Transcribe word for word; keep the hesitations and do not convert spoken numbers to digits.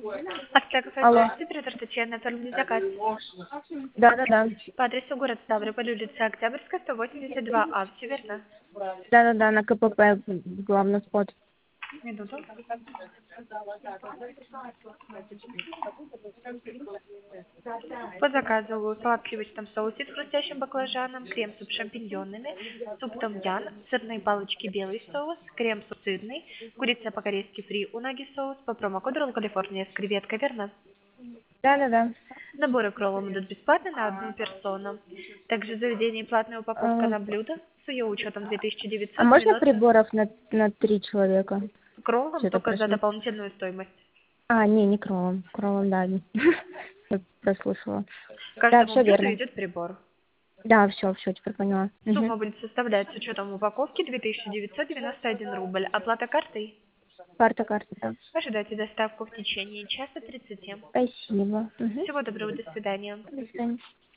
Аптека Алло. Фэшн, оператор Татьяна, оформили заказ. Да-да-да. По адресу город Ставрополь, улица Октябрьская, сто восемьдесят два А, все верно? Да-да-да, на КПП главный вход. Минуту. По заказу салат в сливочном соусе с хрустящим баклажаном, крем-суп с шампиньонами, суп том-ян, сырные палочки белый соус, крем-суп сырный, курица по-корейски фри, унаги соус, по промокоду Ролл Калифорния с креветкой, верно? Да-да-да. Наборы к роллам идут бесплатно на одну персону. Также в заведении платная упаковка А, на блюдо с ее учетом две тысячи а девятьсот можно девяносто. приборов на, на три человека? К роллам Что-то только за прошло. дополнительную стоимость. А, не, не кролом. Кролом, да. не. Я прослушала. К Да, каждому все блюду верно. идет прибор. Да, все, все, теперь поняла. Мгм. Сумма будет составлять с учетом упаковки две тысячи девятьсот девяносто один рубль. Оплата картой. Карта, карта, да. Ожидайте доставку в течение часа тридцати. Спасибо. Мгм. Всего доброго, до свидания. До свидания.